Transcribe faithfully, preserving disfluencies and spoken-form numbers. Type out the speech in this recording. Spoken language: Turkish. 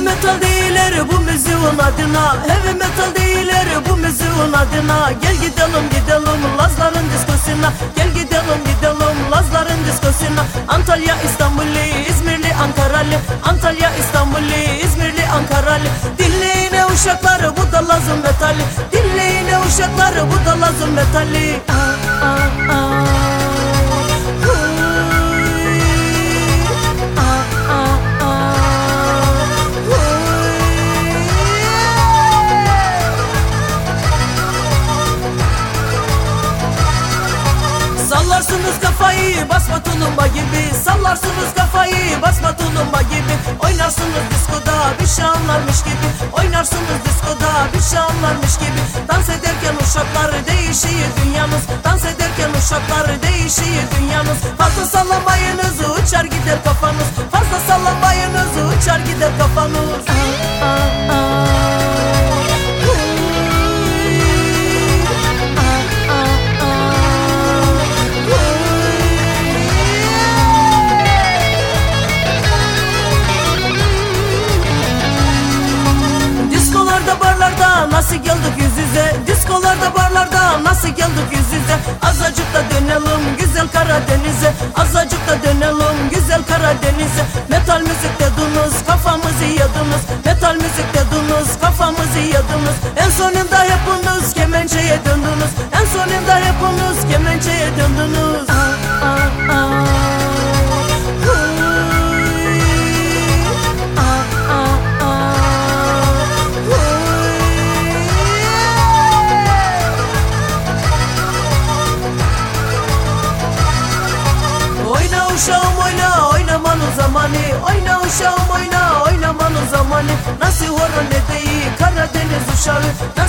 metal değiller bu müziğin adına, heavy metal değiller bu müziğin adına. Gel gidelim gidelim Lazların diskosuna, gel gidelim gidelim Lazların diskosuna. Antalya, İstanbul'u, İzmirli, Ankaralı, Antalya, İstanbul'u, İzmirli, Ankaralı. Dinleyin uşakları bu da Laz'ın metali, dinleyin uşakları bu da Laz'ın metali. Aa, aa, aa. Sallarsınız kafayı basma tulumba gibi, sallarsınız kafayı basma tulumba gibi. Oynarsınız diskoda bir şey anlarmış gibi, oynarsınız diskoda bir şey anlarmış gibi. Dans ederken uşaklar değişiyor dünyanız, dans ederken uşaklar değişiyor dünyanız. Fazla sallamayınız uçar gider kafanız, fazla sallamayınız uçar gider kafanız. Aa, aa, aa. Nasıl geldik yüz yüze, diskolarda barlarda nasıl geldik yüz yüze. Azıcık da dönelim güzel Karadeniz'e, azıcık da dönelim güzel Karadeniz'e. Metal müzik dediniz kafamızı yediniz, metal müzik dediniz kafamızı yediniz. En sonunda hepiniz kemençeye döndünüz, en sonunda hepiniz kemençeye döndünüz. Aa, aa, aa. Uşağım oyna oynamanın zamanı, oyna uşağım oyna oynamanın zamanı. Nasıl horon edeyi Karadeniz uşağı,